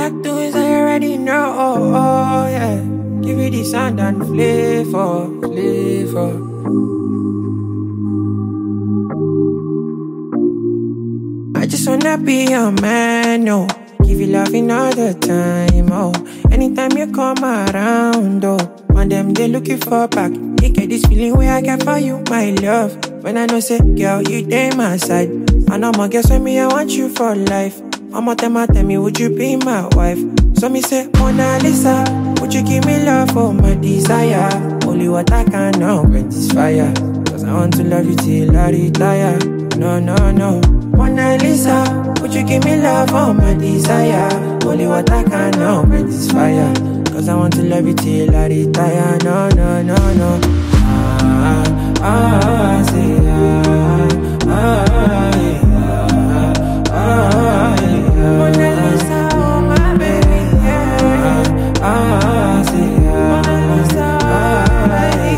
back to is I already know, oh, yeah. Give you the sound and flavor, flavor. I just wanna be your man, no. Give you loving all the time, oh. Anytime you come around, oh. On them, they looking for back. You get this feeling where I get for you, my love. When I know say, girl, you dey my side. And I'ma guess with me, I want you for life. I'ma tell me, would you be my wife? So me say, Mona Lisa, would you give me love for my desire? Only what I can now, breathe this fire. Cause I want to love you till I retire. No, no, no. Mona Lisa, would you give me love for my desire? Only what I can now, breathe this fire. Cause I want to love you till I retire. No, no, no, no. Say Mona Lisa, oh my baby, yeah. Say Mona Lisa, oh baby,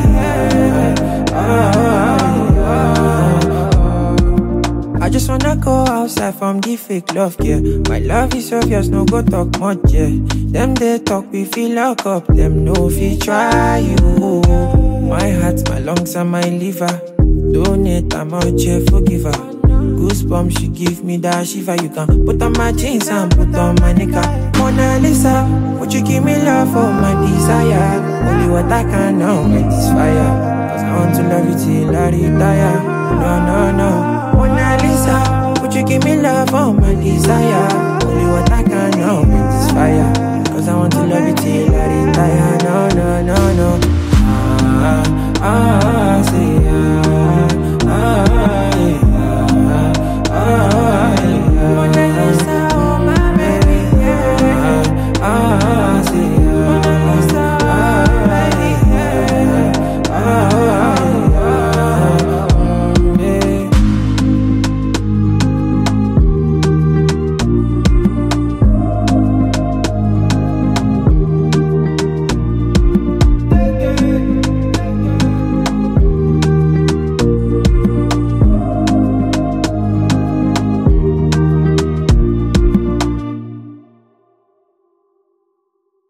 yeah. I just wanna go outside from the fake love, yeah. My love is obvious, no go talk much, yeah. Them they talk, we feel lock up. Them no fi try you. My heart, my lungs and my liver. Donate, I'm out here, forgiver. Goosebumps, she give me that shiver. You can put on my jeans and put on my knicker. Mona Lisa, would you give me love for my desire? Only what I can now, breathe this fire. Cause I want to love you till I retire. No, no, no. Mona Lisa, would you give me love for my desire? Only what I can now, breathe this fire. Cause I want to love you till I retire. No, no, no, no. Say